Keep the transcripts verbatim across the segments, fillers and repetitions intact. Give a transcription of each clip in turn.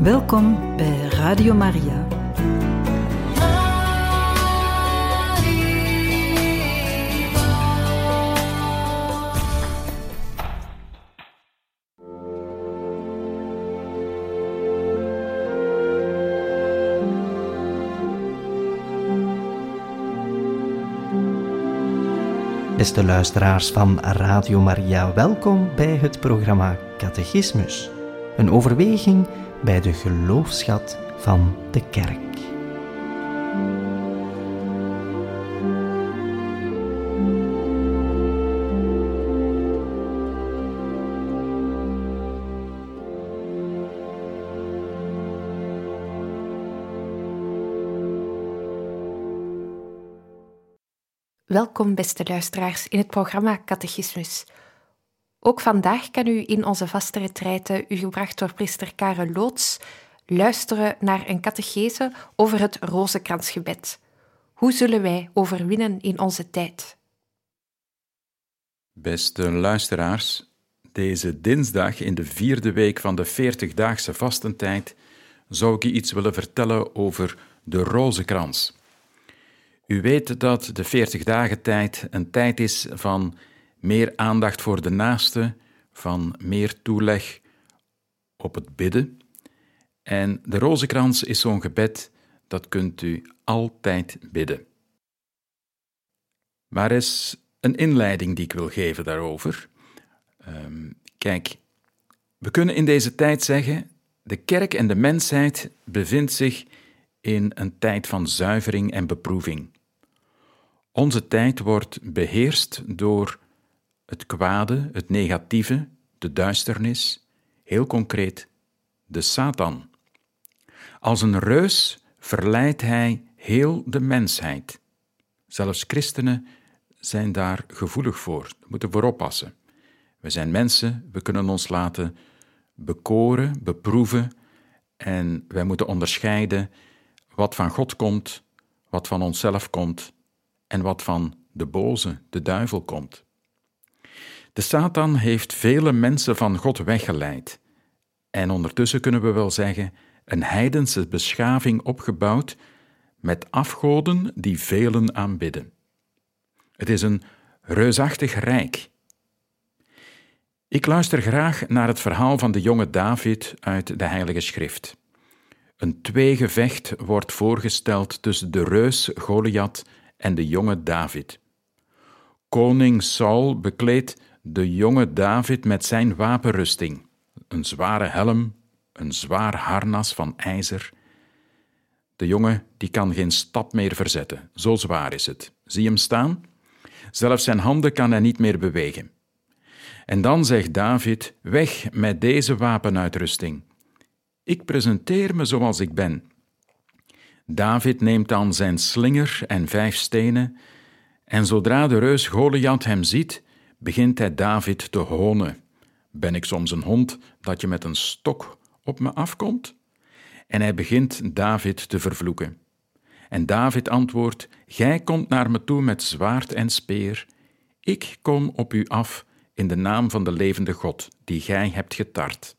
Welkom bij Radio Maria. Beste luisteraars van Radio Maria, welkom bij het programma Catechismus. Een overweging bij de geloofsschat van de Kerk. Welkom, beste luisteraars, in het programma Catechismus. Ook vandaag kan u in onze vaste retraite, u gebracht door priester Karel Loots, luisteren naar een catechese over het rozenkransgebed. Hoe zullen wij overwinnen in onze tijd? Beste luisteraars, deze dinsdag in de vierde week van de veertigdaagse vastentijd zou ik u iets willen vertellen over de rozenkrans. U weet dat de veertig dagen tijd een tijd is van meer aandacht voor de naaste, van meer toeleg op het bidden. En de rozenkrans is zo'n gebed, dat kunt u altijd bidden. Maar er is een inleiding die ik wil geven daarover. Um, kijk, we kunnen in deze tijd zeggen, de kerk en de mensheid bevindt zich in een tijd van zuivering en beproeving. Onze tijd wordt beheerst door het kwade, het negatieve, de duisternis, heel concreet, de Satan. Als een reus verleidt hij heel de mensheid. Zelfs christenen zijn daar gevoelig voor, we moeten voor oppassen. We zijn mensen, we kunnen ons laten bekoren, beproeven en wij moeten onderscheiden wat van God komt, wat van onszelf komt en wat van de boze, de duivel, komt. De Satan heeft vele mensen van God weggeleid en ondertussen kunnen we wel zeggen een heidense beschaving opgebouwd met afgoden die velen aanbidden. Het is een reusachtig rijk. Ik luister graag naar het verhaal van de jonge David uit de Heilige Schrift. Een tweegevecht wordt voorgesteld tussen de reus Goliath en de jonge David. Koning Saul bekleedt de jonge David met zijn wapenrusting, een zware helm, een zwaar harnas van ijzer. De jongen die kan geen stap meer verzetten, zo zwaar is het. Zie hem staan? Zelfs zijn handen kan hij niet meer bewegen. En dan zegt David, weg met deze wapenuitrusting. Ik presenteer me zoals ik ben. David neemt dan zijn slinger en vijf stenen en zodra de reus Goliath hem ziet, begint hij David te honen. Ben ik soms een hond dat je met een stok op me afkomt? En hij begint David te vervloeken. En David antwoordt, gij komt naar me toe met zwaard en speer. Ik kom op u af in de naam van de levende God, die gij hebt getart.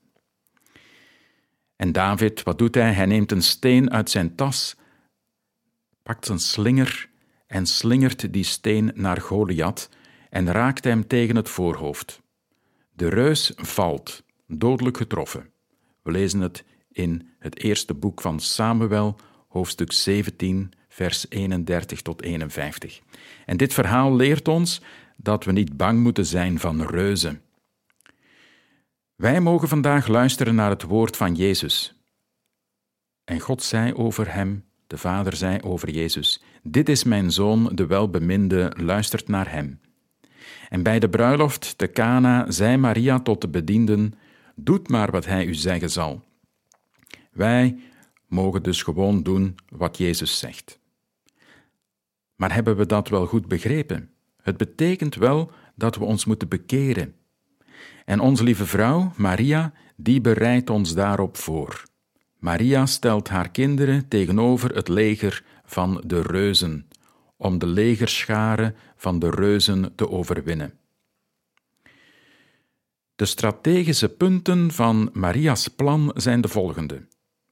En David, wat doet hij? Hij neemt een steen uit zijn tas, pakt zijn slinger en slingert die steen naar Goliath en raakt hem tegen het voorhoofd. De reus valt, dodelijk getroffen. We lezen het in het eerste boek van Samuel, hoofdstuk zeventien, vers eenendertig tot eenenvijftig. En dit verhaal leert ons dat we niet bang moeten zijn van reuzen. Wij mogen vandaag luisteren naar het woord van Jezus. En God zei over hem, de Vader zei over Jezus, dit is mijn Zoon, de welbeminde, luistert naar hem. En bij de bruiloft te Kana zei Maria tot de bedienden, doet maar wat hij u zeggen zal. Wij mogen dus gewoon doen wat Jezus zegt. Maar hebben we dat wel goed begrepen? Het betekent wel dat we ons moeten bekeren. En onze lieve vrouw, Maria, die bereidt ons daarop voor. Maria stelt haar kinderen tegenover het leger van de reuzen, om de legerscharen van de reuzen te overwinnen. De strategische punten van Maria's plan zijn de volgende.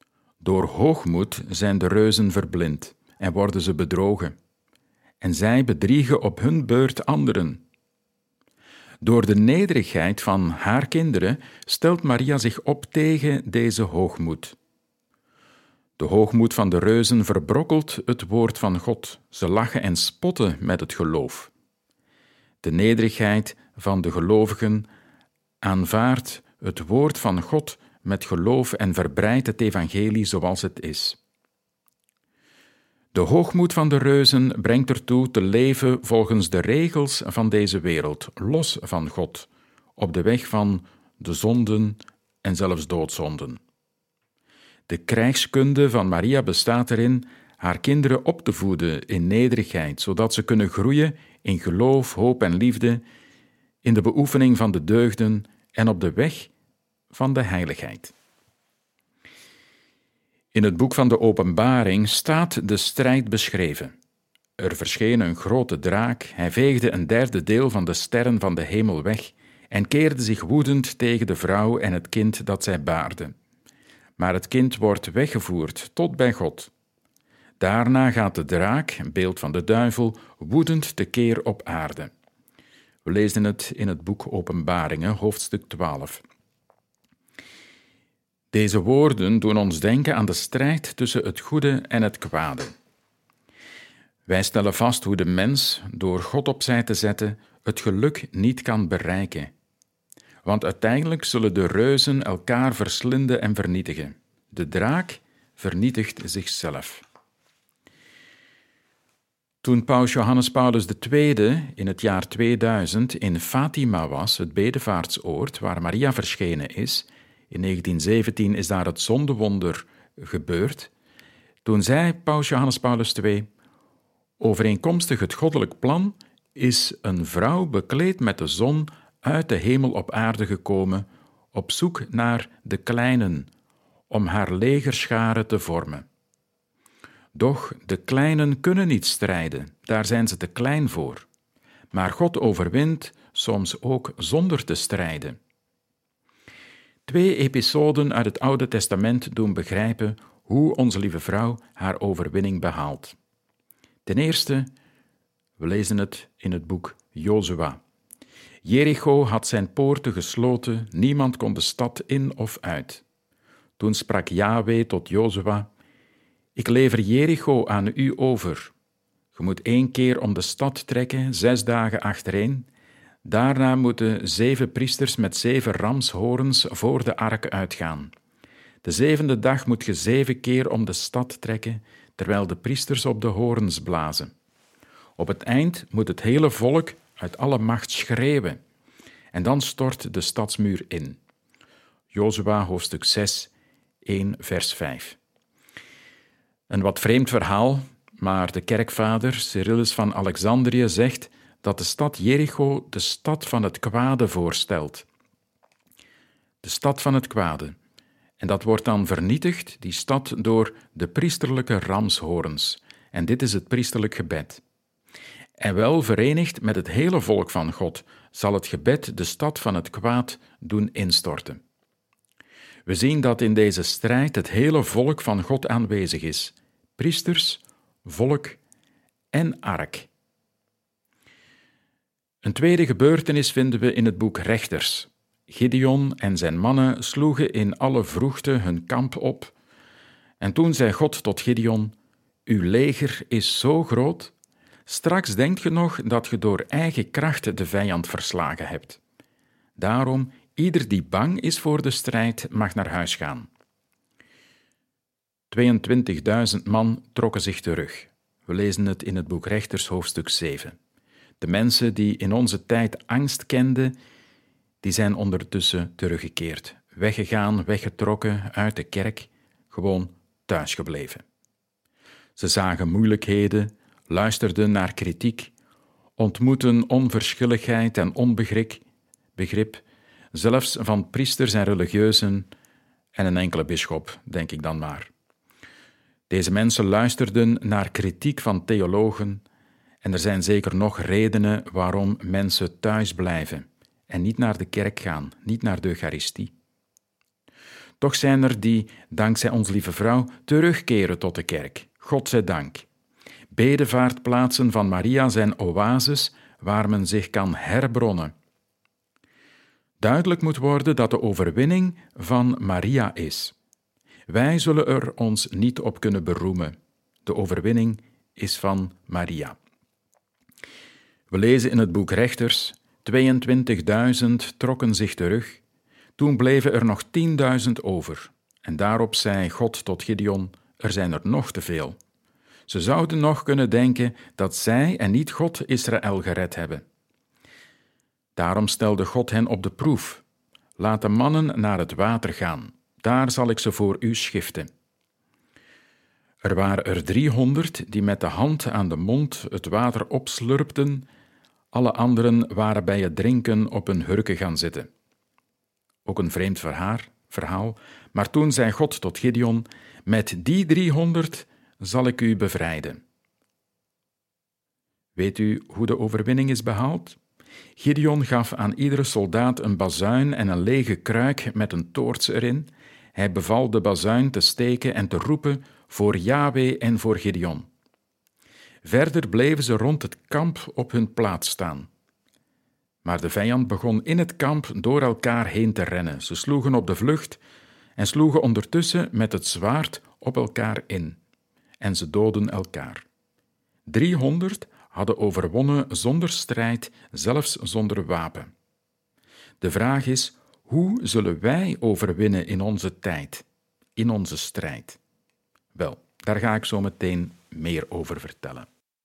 Door hoogmoed zijn de reuzen verblind en worden ze bedrogen. En zij bedriegen op hun beurt anderen. Door de nederigheid van haar kinderen stelt Maria zich op tegen deze hoogmoed. De hoogmoed van de reuzen verbrokkelt het woord van God. Ze lachen en spotten met het geloof. De nederigheid van de gelovigen aanvaardt het woord van God met geloof en verbreidt het evangelie zoals het is. De hoogmoed van de reuzen brengt ertoe te leven volgens de regels van deze wereld, los van God, op de weg van de zonden en zelfs doodzonden. De krijgskunde van Maria bestaat erin haar kinderen op te voeden in nederigheid, zodat ze kunnen groeien in geloof, hoop en liefde, in de beoefening van de deugden en op de weg van de heiligheid. In het boek van de Openbaring staat de strijd beschreven. Er verscheen een grote draak, hij veegde een derde deel van de sterren van de hemel weg en keerde zich woedend tegen de vrouw en het kind dat zij baarde. Maar het kind wordt weggevoerd tot bij God. Daarna gaat de draak, een beeld van de duivel, woedend tekeer op aarde. We lezen het in het boek Openbaringen, hoofdstuk twaalf. Deze woorden doen ons denken aan de strijd tussen het goede en het kwade. Wij stellen vast hoe de mens, door God opzij te zetten, het geluk niet kan bereiken. Want uiteindelijk zullen de reuzen elkaar verslinden en vernietigen. De draak vernietigt zichzelf. Toen paus Johannes Paulus de Tweede in het jaar tweeduizend in Fatima was, het bedevaartsoord waar Maria verschenen is, in negentien zeventien is daar het zondewonder gebeurd, toen zei paus Johannes Paulus de Tweede, overeenkomstig het goddelijk plan is een vrouw bekleed met de zon uit de hemel op aarde gekomen, op zoek naar de kleinen, om haar legerscharen te vormen. Doch de kleinen kunnen niet strijden, daar zijn ze te klein voor. Maar God overwint soms ook zonder te strijden. Twee episoden uit het Oude Testament doen begrijpen hoe onze lieve vrouw haar overwinning behaalt. Ten eerste, we lezen het in het boek Jozua. Jericho had zijn poorten gesloten, niemand kon de stad in of uit. Toen sprak Yahweh tot Jozua, ik lever Jericho aan u over. Je moet één keer om de stad trekken, zes dagen achtereen. Daarna moeten zeven priesters met zeven ramshoorns voor de ark uitgaan. De zevende dag moet je zeven keer om de stad trekken, terwijl de priesters op de hoorns blazen. Op het eind moet het hele volk uit alle macht schreeuwen. En dan stort de stadsmuur in. Jozua hoofdstuk zes, één vers vijf. Een wat vreemd verhaal, maar de kerkvader Cyrillus van Alexandrië zegt dat de stad Jericho de stad van het kwade voorstelt. De stad van het kwade. En dat wordt dan vernietigd, die stad, door de priesterlijke ramshoorns. En dit is het priesterlijk gebed. En wel verenigd met het hele volk van God zal het gebed de stad van het kwaad doen instorten. We zien dat in deze strijd het hele volk van God aanwezig is. Priesters, volk en ark. Een tweede gebeurtenis vinden we in het boek Rechters. Gideon en zijn mannen sloegen in alle vroegte hun kamp op. En toen zei God tot Gideon, uw leger is zo groot, straks denkt je nog dat je door eigen kracht de vijand verslagen hebt. Daarom, ieder die bang is voor de strijd, mag naar huis gaan. tweeëntwintigduizend man trokken zich terug. We lezen het in het boek Rechters, hoofdstuk zeven. De mensen die in onze tijd angst kenden, die zijn ondertussen teruggekeerd. Weggegaan, weggetrokken uit de kerk, gewoon thuisgebleven. Ze zagen moeilijkheden, luisterden naar kritiek, ontmoetten onverschilligheid en onbegrip, begrip, zelfs van priesters en religieuzen en een enkele bisschop, denk ik dan maar. Deze mensen luisterden naar kritiek van theologen en er zijn zeker nog redenen waarom mensen thuis blijven en niet naar de kerk gaan, niet naar de Eucharistie. Toch zijn er die, dankzij ons lieve vrouw, terugkeren tot de kerk. God zij dank. Bedevaartplaatsen van Maria zijn oases waar men zich kan herbronnen. Duidelijk moet worden dat de overwinning van Maria is. Wij zullen er ons niet op kunnen beroemen. De overwinning is van Maria. We lezen in het boek Rechters, tweeëntwintigduizend trokken zich terug. Toen bleven er nog tienduizend over. En daarop zei God tot Gideon, er zijn er nog te veel. Ze zouden nog kunnen denken dat zij en niet God Israël gered hebben. Daarom stelde God hen op de proef. Laat de mannen naar het water gaan. Daar zal ik ze voor u schiften. Er waren er driehonderd die met de hand aan de mond het water opslurpten. Alle anderen waren bij het drinken op hun hurken gaan zitten. Ook een vreemd verhaal, maar toen zei God tot Gideon, met die driehonderd zal ik u bevrijden. Weet u hoe de overwinning is behaald? Gideon gaf aan iedere soldaat een bazuin en een lege kruik met een toorts erin. Hij beval de bazuin te steken en te roepen voor Yahweh en voor Gideon. Verder bleven ze rond het kamp op hun plaats staan. Maar de vijand begon in het kamp door elkaar heen te rennen. Ze sloegen op de vlucht en sloegen ondertussen met het zwaard op elkaar in. En ze doodden elkaar. Driehonderd hadden overwonnen zonder strijd, zelfs zonder wapen. De vraag is, hoe zullen wij overwinnen in onze tijd, in onze strijd? Wel, daar ga ik zo meteen meer over vertellen.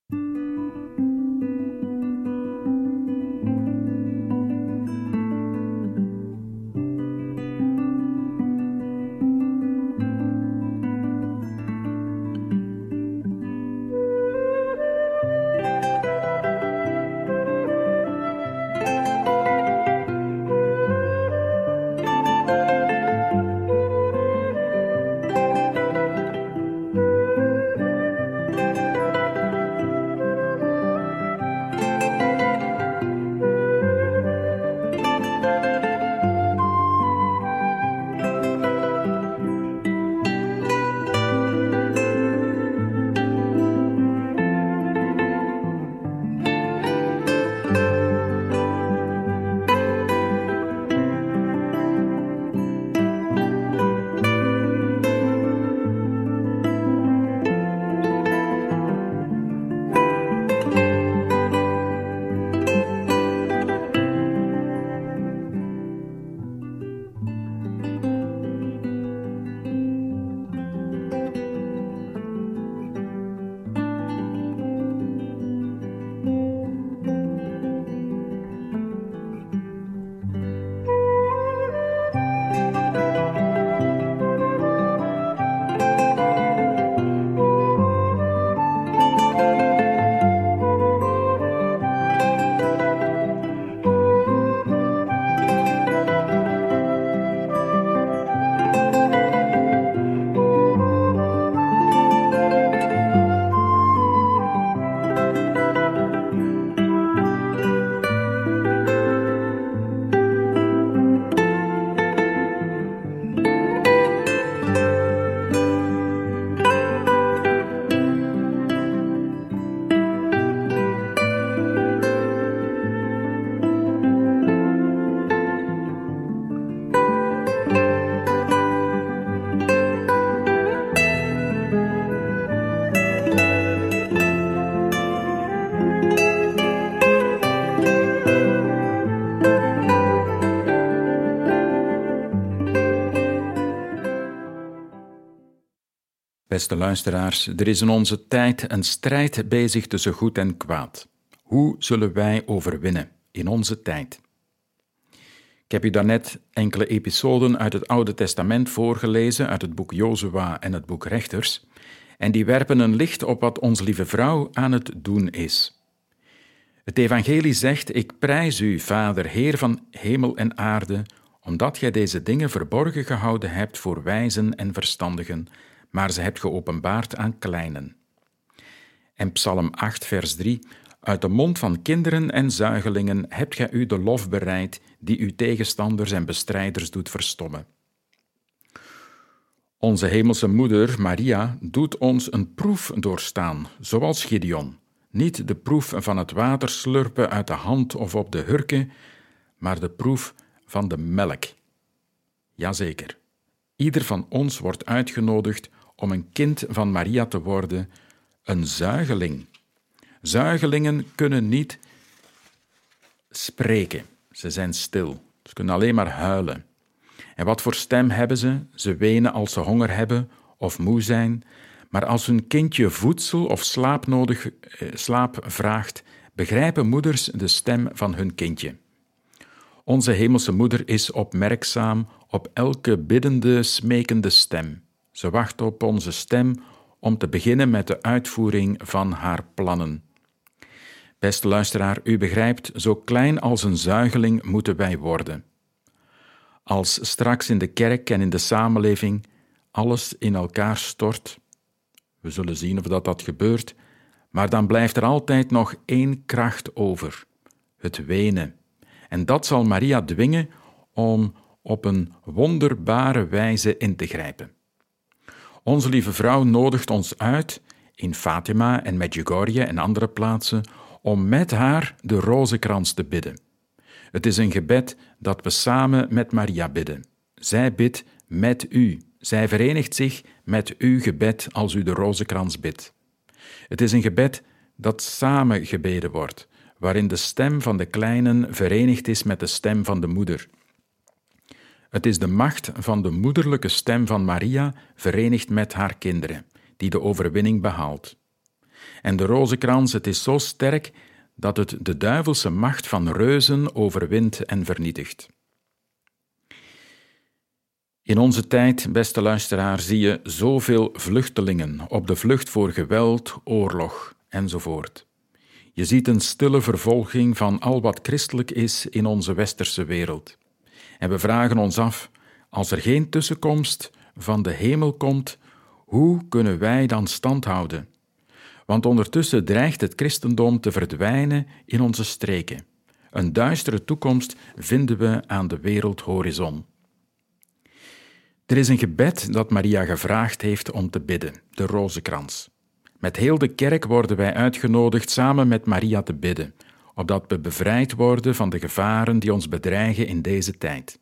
Beste luisteraars, er is in onze tijd een strijd bezig tussen goed en kwaad. Hoe zullen wij overwinnen in onze tijd? Ik heb u daarnet enkele episoden uit het Oude Testament voorgelezen, uit het boek Jozua en het boek Rechters, en die werpen een licht op wat onze lieve vrouw aan het doen is. Het evangelie zegt, ik prijs u, Vader, Heer van hemel en aarde, omdat gij deze dingen verborgen gehouden hebt voor wijzen en verstandigen, maar ze hebt geopenbaard aan kleinen. En Psalm acht, vers drie, uit de mond van kinderen en zuigelingen hebt gij u de lof bereid, die uw tegenstanders en bestrijders doet verstommen. Onze hemelse moeder, Maria, doet ons een proef doorstaan, zoals Gideon. Niet de proef van het water slurpen uit de hand of op de hurken, maar de proef van de melk. Jazeker, ieder van ons wordt uitgenodigd om een kind van Maria te worden, een zuigeling. Zuigelingen kunnen niet spreken, ze zijn stil, ze kunnen alleen maar huilen. En wat voor stem hebben ze? Ze wenen als ze honger hebben of moe zijn, maar als hun kindje voedsel of slaap, nodig, eh, slaap vraagt, begrijpen moeders de stem van hun kindje. Onze hemelse moeder is opmerkzaam op elke biddende, smekende stem. Ze wacht op onze stem om te beginnen met de uitvoering van haar plannen. Beste luisteraar, u begrijpt, zo klein als een zuigeling moeten wij worden. Als straks in de kerk en in de samenleving alles in elkaar stort, we zullen zien of dat, dat gebeurt, maar dan blijft er altijd nog één kracht over, het wenen. En dat zal Maria dwingen om op een wonderbare wijze in te grijpen. Onze lieve vrouw nodigt ons uit, in Fatima en Medjugorje en andere plaatsen, om met haar de rozenkrans te bidden. Het is een gebed dat we samen met Maria bidden. Zij bidt met u. Zij verenigt zich met uw gebed als u de rozenkrans bidt. Het is een gebed dat samen gebeden wordt, waarin de stem van de kleinen verenigd is met de stem van de moeder. Het is de macht van de moederlijke stem van Maria verenigd met haar kinderen, die de overwinning behaalt. En de rozenkrans, het is zo sterk dat het de duivelse macht van reuzen overwint en vernietigt. In onze tijd, beste luisteraar, zie je zoveel vluchtelingen op de vlucht voor geweld, oorlog enzovoort. Je ziet een stille vervolging van al wat christelijk is in onze westerse wereld. En we vragen ons af, als er geen tussenkomst van de hemel komt, hoe kunnen wij dan stand houden? Want ondertussen dreigt het christendom te verdwijnen in onze streken. Een duistere toekomst vinden we aan de wereldhorizon. Er is een gebed dat Maria gevraagd heeft om te bidden, de rozenkrans. Met heel de kerk worden wij uitgenodigd samen met Maria te bidden, opdat we bevrijd worden van de gevaren die ons bedreigen in deze tijd.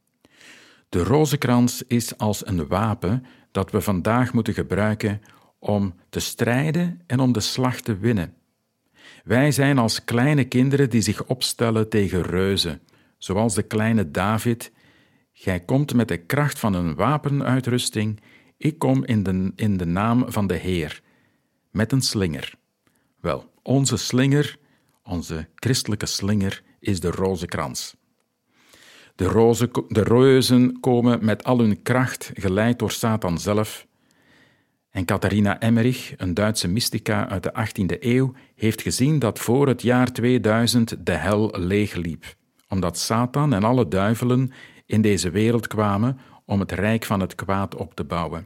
De rozenkrans is als een wapen dat we vandaag moeten gebruiken om te strijden en om de slag te winnen. Wij zijn als kleine kinderen die zich opstellen tegen reuzen, zoals de kleine David. Gij komt met de kracht van een wapenuitrusting, ik kom in de, in de naam van de Heer, met een slinger. Wel, onze slinger, onze christelijke slinger, is de rozenkrans. De, roze, de reuzen komen met al hun kracht, geleid door Satan zelf. En Catharina Emmerich, een Duitse mystica uit de achttiende eeuw, heeft gezien dat voor het jaar tweeduizend de hel leegliep, omdat Satan en alle duivelen in deze wereld kwamen om het rijk van het kwaad op te bouwen.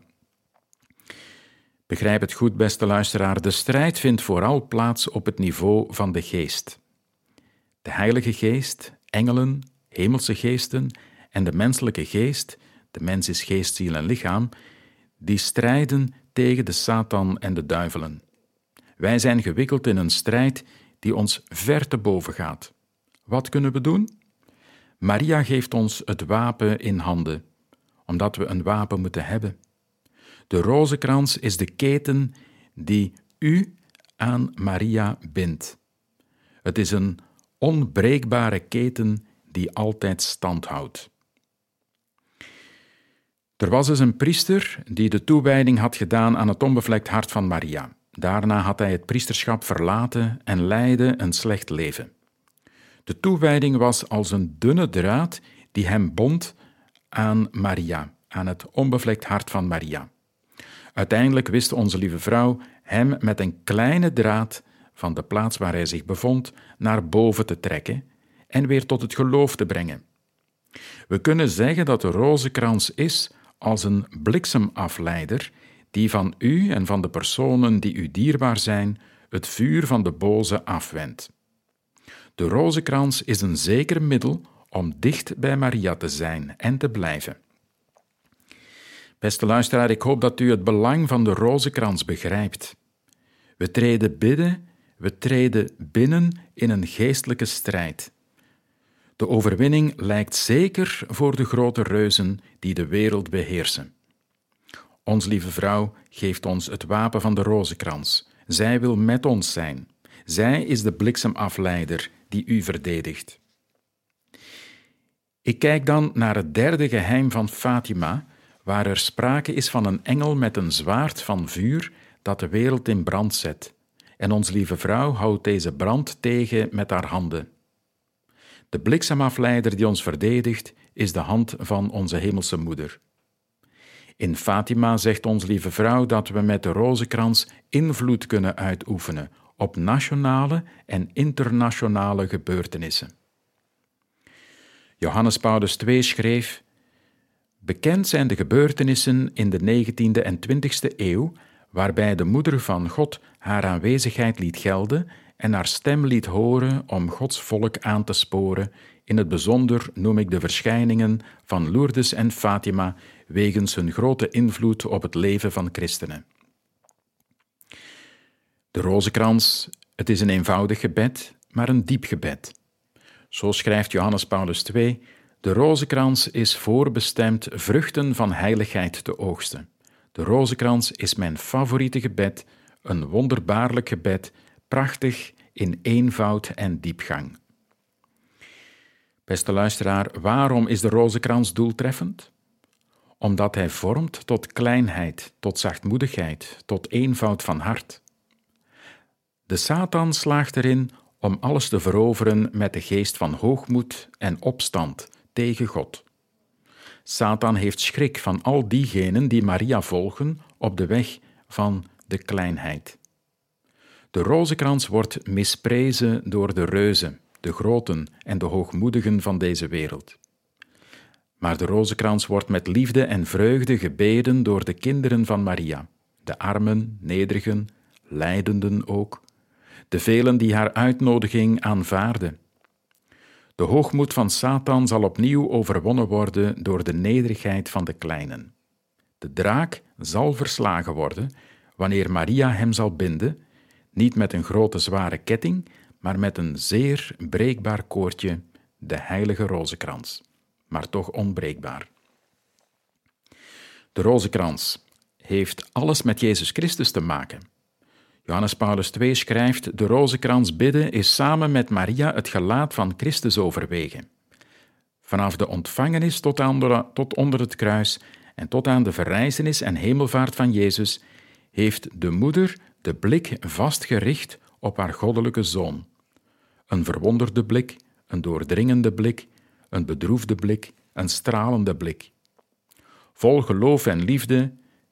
Begrijp het goed, beste luisteraar, de strijd vindt vooral plaats op het niveau van de geest. De Heilige Geest, engelen, hemelse geesten en de menselijke geest, de mens is geest, ziel en lichaam, die strijden tegen de Satan en de duivelen. Wij zijn gewikkeld in een strijd die ons ver te boven gaat. Wat kunnen we doen? Maria geeft ons het wapen in handen, omdat we een wapen moeten hebben. De rozenkrans is de keten die u aan Maria bindt. Het is een onbreekbare keten die altijd stand houdt. Er was dus een priester die de toewijding had gedaan aan het onbevlekt hart van Maria. Daarna had hij het priesterschap verlaten en leidde een slecht leven. De toewijding was als een dunne draad die hem bond aan Maria, aan het onbevlekt hart van Maria. Uiteindelijk wist onze lieve vrouw hem met een kleine draad van de plaats waar hij zich bevond naar boven te trekken en weer tot het geloof te brengen. We kunnen zeggen dat de rozenkrans is als een bliksemafleider die van u en van de personen die u dierbaar zijn het vuur van de boze afwendt. De rozenkrans is een zeker middel om dicht bij Maria te zijn en te blijven. Beste luisteraar, ik hoop dat u het belang van de rozenkrans begrijpt. We treden bidden, we treden binnen in een geestelijke strijd. De overwinning lijkt zeker voor de grote reuzen die de wereld beheersen. Ons lieve vrouw geeft ons het wapen van de rozenkrans. Zij wil met ons zijn. Zij is de bliksemafleider die u verdedigt. Ik kijk dan naar het derde geheim van Fatima, waar er sprake is van een engel met een zwaard van vuur dat de wereld in brand zet. En ons lieve vrouw houdt deze brand tegen met haar handen. De bliksemafleider die ons verdedigt is de hand van onze hemelse moeder. In Fatima zegt ons lieve vrouw dat we met de rozenkrans invloed kunnen uitoefenen op nationale en internationale gebeurtenissen. Johannes Paulus de Tweede schreef: bekend zijn de gebeurtenissen in de negentiende en twintigste eeuw, waarbij de moeder van God haar aanwezigheid liet gelden en haar stem liet horen om Gods volk aan te sporen. In het bijzonder noem ik de verschijningen van Lourdes en Fatima wegens hun grote invloed op het leven van christenen. De rozenkrans, het is een eenvoudig gebed, maar een diep gebed. Zo schrijft Johannes Paulus de Tweede: de rozenkrans is voorbestemd vruchten van heiligheid te oogsten. De rozenkrans is mijn favoriete gebed, een wonderbaarlijk gebed, prachtig in eenvoud en diepgang. Beste luisteraar, waarom is de rozenkrans doeltreffend? Omdat hij vormt tot kleinheid, tot zachtmoedigheid, tot eenvoud van hart. De Satan slaagt erin om alles te veroveren met de geest van hoogmoed en opstand tegen God. Satan heeft schrik van al diegenen die Maria volgen op de weg van de kleinheid. De rozenkrans wordt misprezen door de reuzen, de groten en de hoogmoedigen van deze wereld. Maar de rozenkrans wordt met liefde en vreugde gebeden door de kinderen van Maria, de armen, nederigen, lijdenden ook, de velen die haar uitnodiging aanvaarden. De hoogmoed van Satan zal opnieuw overwonnen worden door de nederigheid van de kleinen. De draak zal verslagen worden wanneer Maria hem zal binden, niet met een grote zware ketting, maar met een zeer breekbaar koordje, de heilige rozenkrans, maar toch onbreekbaar. De rozenkrans heeft alles met Jezus Christus te maken. Johannes Paulus de Tweede schrijft: de rozenkrans bidden is samen met Maria het gelaat van Christus overwegen. Vanaf de ontvangenis tot, aan de, tot onder het kruis en tot aan de verrijzenis en hemelvaart van Jezus heeft de moeder de blik vastgericht op haar goddelijke Zoon. Een verwonderde blik, een doordringende blik, een bedroefde blik, een stralende blik. Vol geloof en liefde,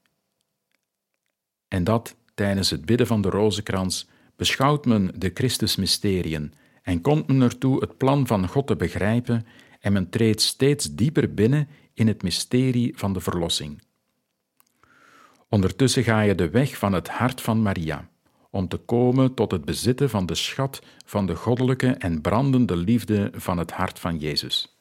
en dat tijdens het bidden van de rozenkrans beschouwt men de Christusmysteriën en komt men ertoe het plan van God te begrijpen en men treedt steeds dieper binnen in het mysterie van de verlossing. Ondertussen ga je de weg van het hart van Maria, om te komen tot het bezitten van de schat van de goddelijke en brandende liefde van het hart van Jezus.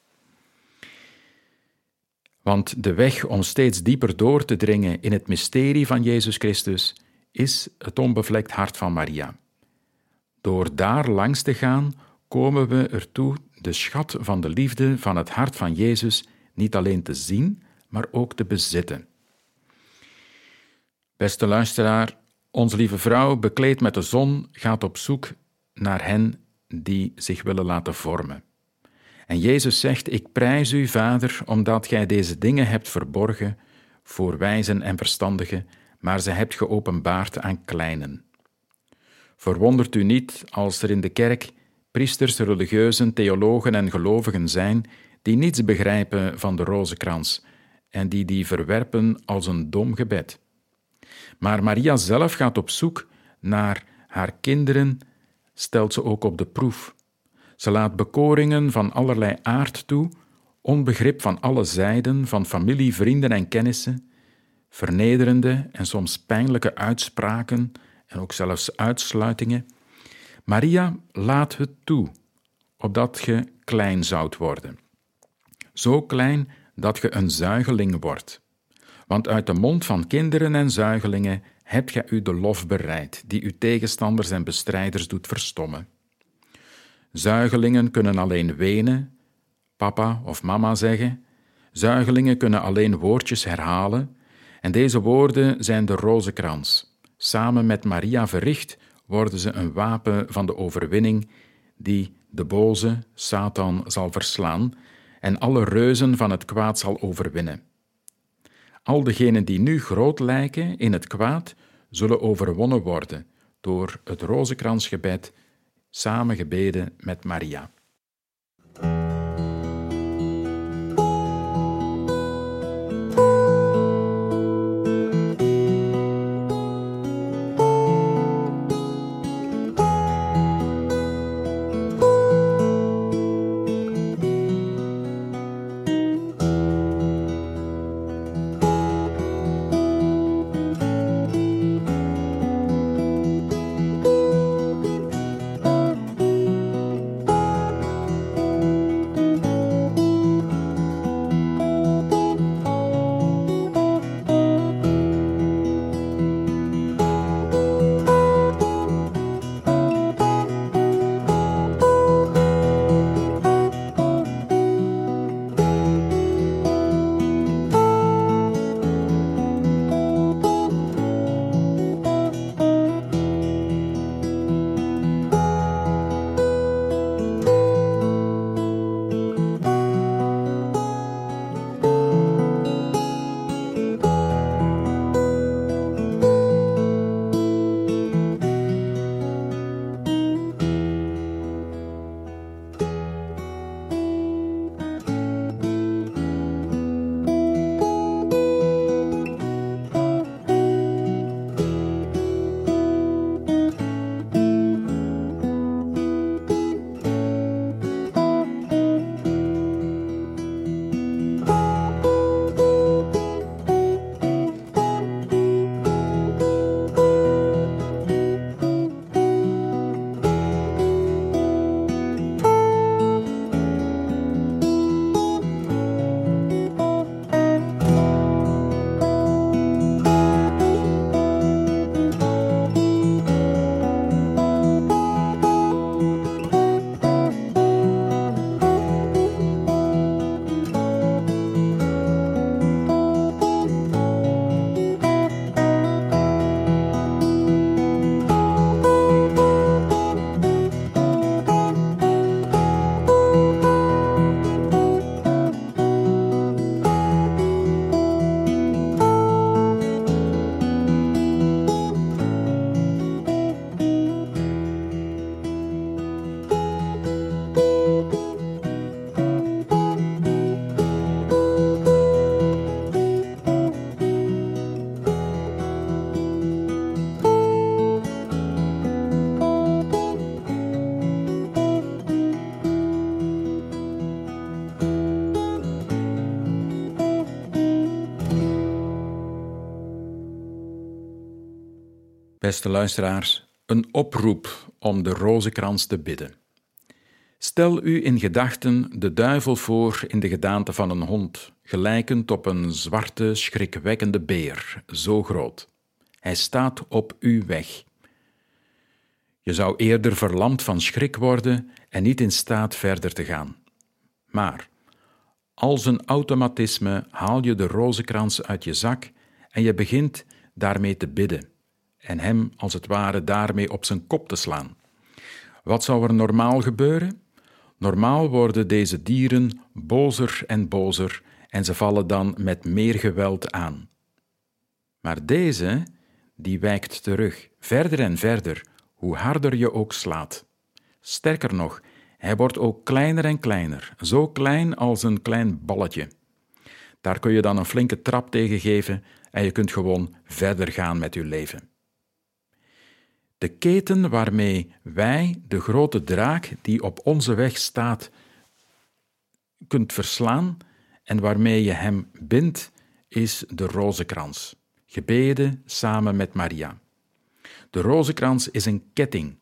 Want de weg om steeds dieper door te dringen in het mysterie van Jezus Christus is het onbevlekt hart van Maria. Door daar langs te gaan, komen we ertoe de schat van de liefde van het hart van Jezus niet alleen te zien, maar ook te bezitten. Beste luisteraar, onze lieve vrouw, bekleed met de zon, gaat op zoek naar hen die zich willen laten vormen. En Jezus zegt: ik prijs u, Vader, omdat gij deze dingen hebt verborgen voor wijzen en verstandigen, maar ze hebt geopenbaard aan kleinen. Verwondert u niet als er in de kerk priesters, religieuzen, theologen en gelovigen zijn die niets begrijpen van de rozenkrans en die die verwerpen als een dom gebed. Maar Maria zelf gaat op zoek naar haar kinderen, stelt ze ook op de proef. Ze laat bekoringen van allerlei aard toe, onbegrip van alle zijden, van familie, vrienden en kennissen, vernederende en soms pijnlijke uitspraken en ook zelfs uitsluitingen. Maria laat het toe, opdat ge klein zoudt worden. Zo klein dat ge een zuigeling wordt. Want uit de mond van kinderen en zuigelingen hebt gij u de lof bereid, die uw tegenstanders en bestrijders doet verstommen. Zuigelingen kunnen alleen wenen, papa of mama zeggen. Zuigelingen kunnen alleen woordjes herhalen. En deze woorden zijn de rozenkrans. Samen met Maria verricht worden ze een wapen van de overwinning die de boze, Satan, zal verslaan en alle reuzen van het kwaad zal overwinnen. Al degenen die nu groot lijken in het kwaad, zullen overwonnen worden door het rozenkransgebed, samen gebeden met Maria. Beste luisteraars, een oproep om de rozenkrans te bidden. Stel u in gedachten de duivel voor in de gedaante van een hond, gelijkend op een zwarte, schrikwekkende beer, zo groot. Hij staat op uw weg. Je zou eerder verlamd van schrik worden en niet in staat verder te gaan. Maar als een automatisme haal je de rozenkrans uit je zak en je begint daarmee te bidden en hem als het ware daarmee op zijn kop te slaan. Wat zou er normaal gebeuren? Normaal worden deze dieren bozer en bozer en ze vallen dan met meer geweld aan. Maar deze, die wijkt terug, verder en verder, hoe harder je ook slaat. Sterker nog, hij wordt ook kleiner en kleiner, zo klein als een klein balletje. Daar kun je dan een flinke trap tegen geven en je kunt gewoon verder gaan met je leven. De keten waarmee wij de grote draak die op onze weg staat kunt verslaan en waarmee je hem bindt, is de rozenkrans, gebeden samen met Maria. De rozenkrans is een ketting.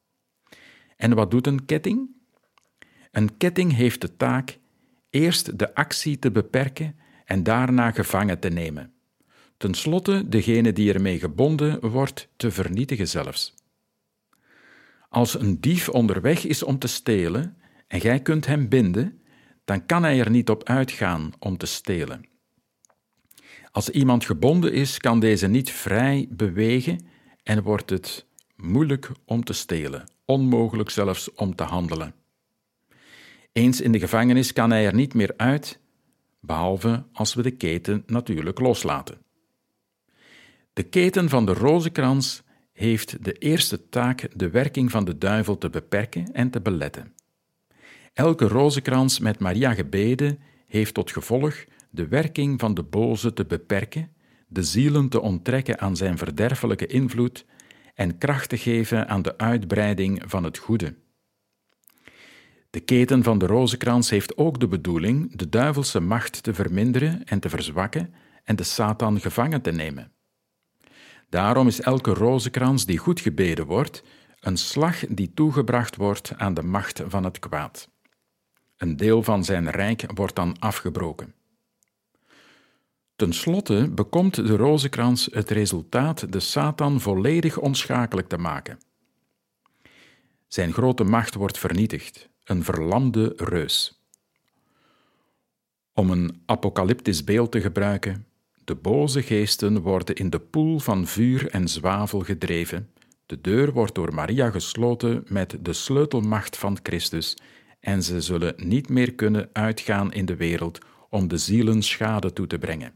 En wat doet een ketting? Een ketting heeft de taak eerst de actie te beperken en daarna gevangen te nemen. ten slotte degene die ermee gebonden wordt te vernietigen zelfs. Als een dief onderweg is om te stelen en gij kunt hem binden, dan kan hij er niet op uitgaan om te stelen. Als iemand gebonden is, kan deze niet vrij bewegen en wordt het moeilijk om te stelen, onmogelijk zelfs om te handelen. Eens in de gevangenis kan hij er niet meer uit, behalve als we de keten natuurlijk loslaten. De keten van de rozenkrans heeft de eerste taak de werking van de duivel te beperken en te beletten. Elke rozenkrans met Maria gebeden heeft tot gevolg de werking van de boze te beperken, de zielen te onttrekken aan zijn verderfelijke invloed en kracht te geven aan de uitbreiding van het goede. De keten van de rozenkrans heeft ook de bedoeling de duivelse macht te verminderen en te verzwakken en de Satan gevangen te nemen. Daarom is elke rozenkrans die goed gebeden wordt, een slag die toegebracht wordt aan de macht van het kwaad. Een deel van zijn rijk wordt dan afgebroken. Ten slotte bekomt de rozenkrans het resultaat de Satan volledig onschakelijk te maken. Zijn grote macht wordt vernietigd, een verlamde reus. Om een apocalyptisch beeld te gebruiken, de boze geesten worden in de poel van vuur en zwavel gedreven, de deur wordt door Maria gesloten met de sleutelmacht van Christus en ze zullen niet meer kunnen uitgaan in de wereld om de zielen schade toe te brengen.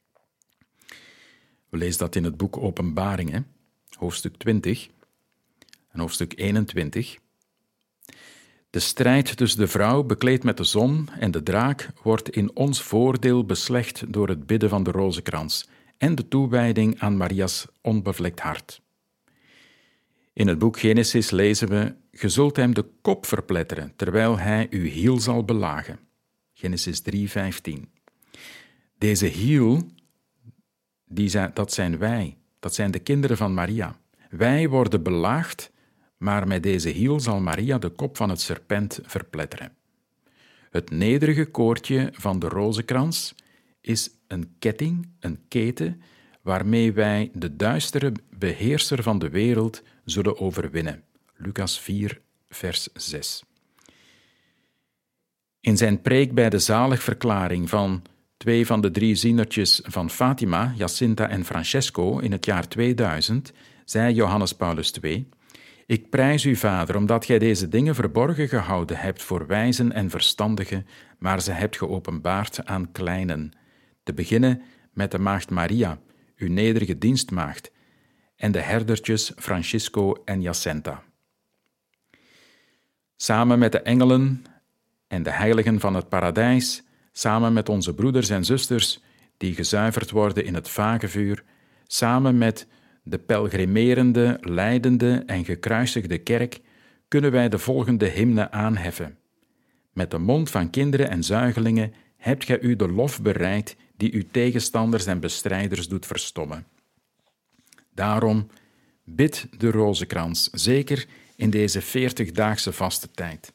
We lezen dat in het boek Openbaringen, hoofdstuk twintig en hoofdstuk eenentwintig. De strijd tussen de vrouw bekleed met de zon en de draak wordt in ons voordeel beslecht door het bidden van de rozenkrans en de toewijding aan Maria's onbevlekt hart. In het boek Genesis lezen we: "Ge zult hem de kop verpletteren, terwijl hij uw hiel zal belagen." Genesis drie, vijftien. Deze hiel, die zijn, dat zijn wij, dat zijn de kinderen van Maria. Wij worden belaagd, maar met deze hiel zal Maria de kop van het serpent verpletteren. Het nederige koordje van de rozenkrans is een ketting, een keten, waarmee wij de duistere beheerser van de wereld zullen overwinnen. Lucas vier, vers zes. In zijn preek bij de zaligverklaring van twee van de drie zienertjes van Fatima, Jacinta en Francesco, in het jaar tweeduizend, zei Johannes Paulus de Tweede: "Ik prijs u, Vader, omdat gij deze dingen verborgen gehouden hebt voor wijzen en verstandigen, maar ze hebt geopenbaard aan kleinen. Te beginnen met de maagd Maria, uw nederige dienstmaagd, en de herdertjes Francisco en Jacinta." Samen met de engelen en de heiligen van het paradijs, samen met onze broeders en zusters die gezuiverd worden in het vagevuur, samen met de pelgrimerende, lijdende en gekruisigde kerk, kunnen wij de volgende hymne aanheffen. Met de mond van kinderen en zuigelingen hebt gij u de lof bereid die uw tegenstanders en bestrijders doet verstommen. Daarom bid de rozenkrans, zeker in deze veertigdaagse vaste tijd.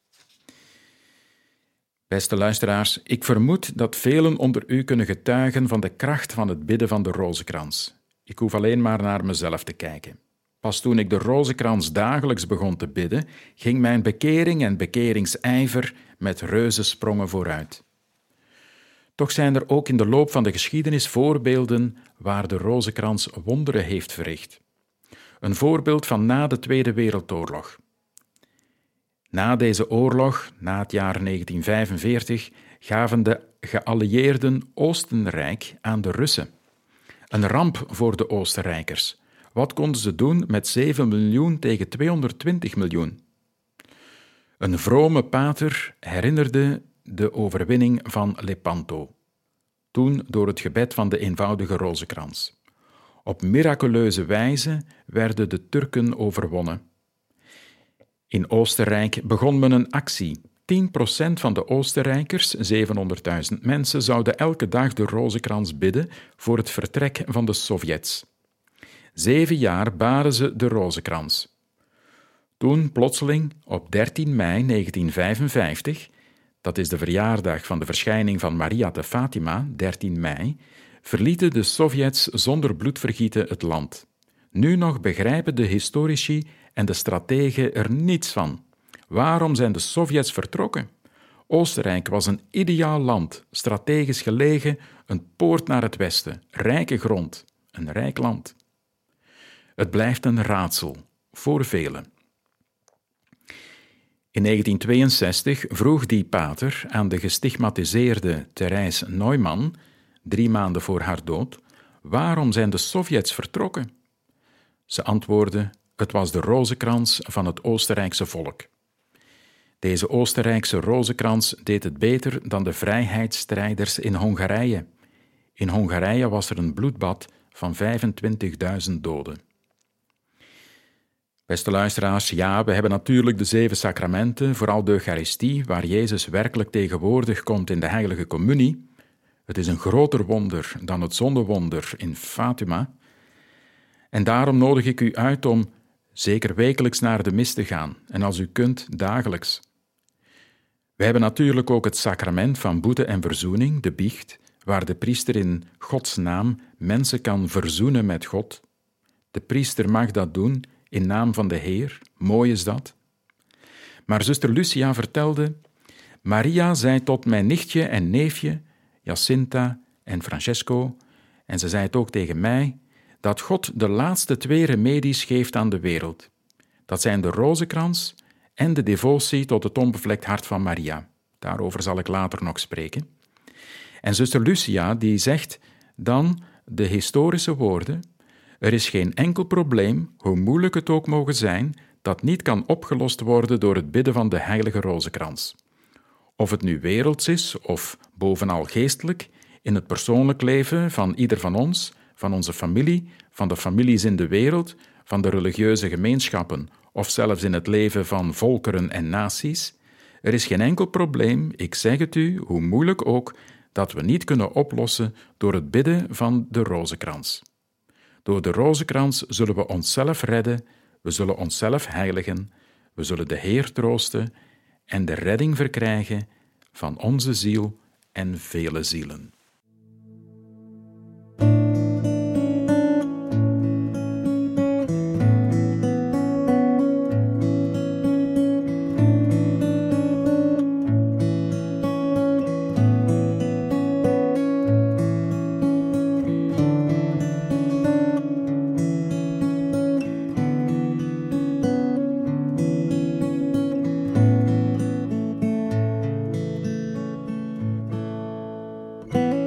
Beste luisteraars, ik vermoed dat velen onder u kunnen getuigen van de kracht van het bidden van de rozenkrans. Ik hoef alleen maar naar mezelf te kijken. Pas toen ik de rozenkrans dagelijks begon te bidden, ging mijn bekering en bekeringsijver met reuzensprongen vooruit. Toch zijn er ook in de loop van de geschiedenis voorbeelden waar de rozenkrans wonderen heeft verricht. Een voorbeeld van na de Tweede Wereldoorlog. Na deze oorlog, na het jaar negentien vijfenveertig, gaven de geallieerden Oostenrijk aan de Russen. Een ramp voor de Oostenrijkers. Wat konden ze doen met zeven miljoen tegen tweehonderdtwintig miljoen? Een vrome pater herinnerde de overwinning van Lepanto, toen door het gebed van de eenvoudige rozenkrans. Op miraculeuze wijze werden de Turken overwonnen. In Oostenrijk begon men een actie. tien procent van de Oostenrijkers, zevenhonderdduizend mensen, zouden elke dag de rozenkrans bidden voor het vertrek van de Sovjets. Zeven jaar baren ze de rozenkrans. Toen plotseling, op dertien mei negentien vijfenvijftig, dat is de verjaardag van de verschijning van Maria te Fatima, dertien mei, verlieten de Sovjets zonder bloedvergieten het land. Nu nog begrijpen de historici en de strategen er niets van. Waarom zijn de Sovjets vertrokken? Oostenrijk was een ideaal land, strategisch gelegen, een poort naar het westen, rijke grond, een rijk land. Het blijft een raadsel, voor velen. In negentien tweeënzestig vroeg die pater aan de gestigmatiseerde Therese Neumann, drie maanden voor haar dood, waarom zijn de Sovjets vertrokken? Ze antwoordde, het was de rozenkrans van het Oostenrijkse volk. Deze Oostenrijkse rozenkrans deed het beter dan de vrijheidsstrijders in Hongarije. In Hongarije was er een bloedbad van vijfentwintigduizend doden. Beste luisteraars, ja, we hebben natuurlijk de zeven sacramenten, vooral de Eucharistie, waar Jezus werkelijk tegenwoordig komt in de heilige communie. Het is een groter wonder dan het zondewonder in Fatima. En daarom nodig ik u uit om zeker wekelijks naar de mis te gaan, en als u kunt, dagelijks. We hebben natuurlijk ook het sacrament van boete en verzoening, de biecht, waar de priester in Gods naam mensen kan verzoenen met God. De priester mag dat doen in naam van de Heer, mooi is dat. Maar zuster Lucia vertelde, Maria zei tot mijn nichtje en neefje, Jacinta en Francesco, en ze zei het ook tegen mij, dat God de laatste twee remedies geeft aan de wereld. Dat zijn de rozenkrans en de devotie tot het onbevlekt hart van Maria. Daarover zal ik later nog spreken. En zuster Lucia die zegt dan de historische woorden, er is geen enkel probleem, hoe moeilijk het ook mogen zijn, dat niet kan opgelost worden door het bidden van de heilige rozenkrans. Of het nu werelds is of bovenal geestelijk, in het persoonlijk leven van ieder van ons, van onze familie, van de families in de wereld, van de religieuze gemeenschappen of zelfs in het leven van volkeren en naties, er is geen enkel probleem, ik zeg het u, hoe moeilijk ook, dat we niet kunnen oplossen door het bidden van de rozenkrans. Door de rozenkrans zullen we onszelf redden, we zullen onszelf heiligen, we zullen de Heer troosten en de redding verkrijgen van onze ziel en vele zielen. Thank you.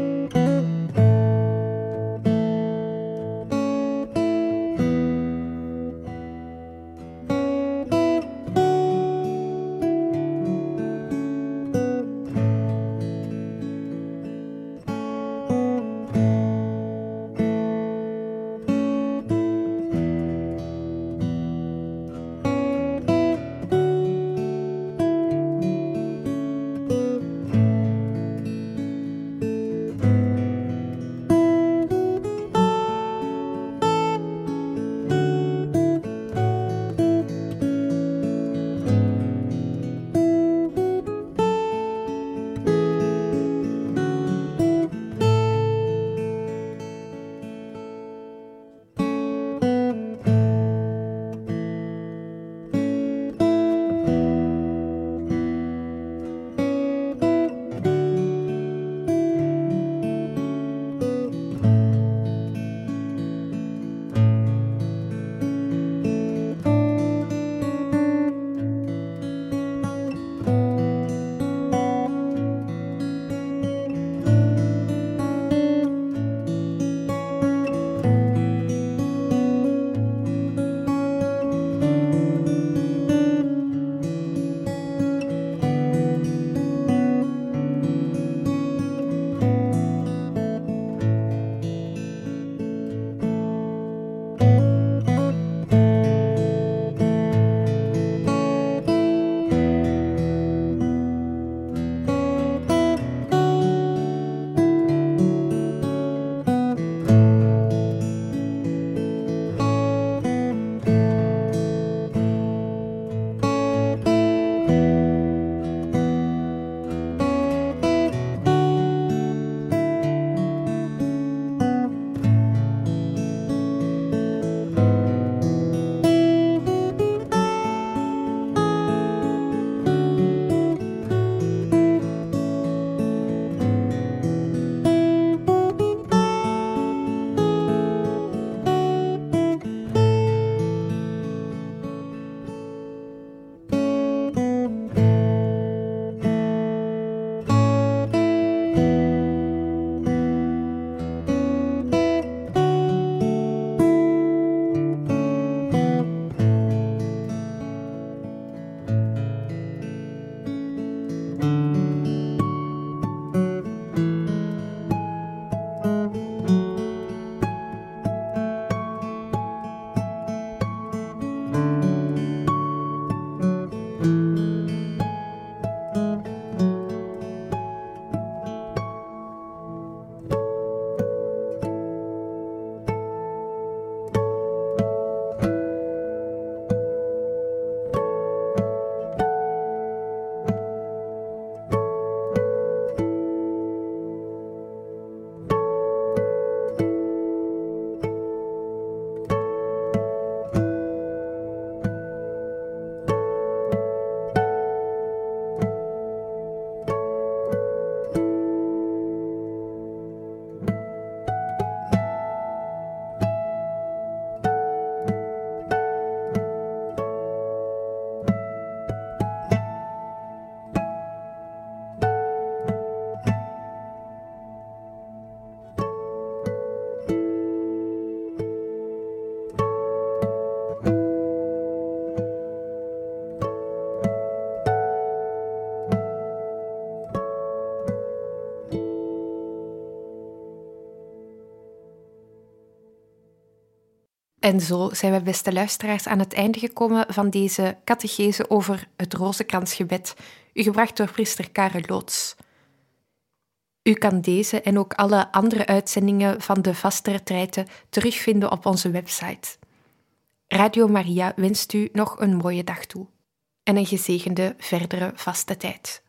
En zo zijn we, beste luisteraars, aan het einde gekomen van deze catechese over het Rozenkransgebed, u gebracht door priester Karel Loots. U kan deze en ook alle andere uitzendingen van de vaste retraite terugvinden op onze website. Radio Maria wenst u nog een mooie dag toe en een gezegende verdere vaste tijd.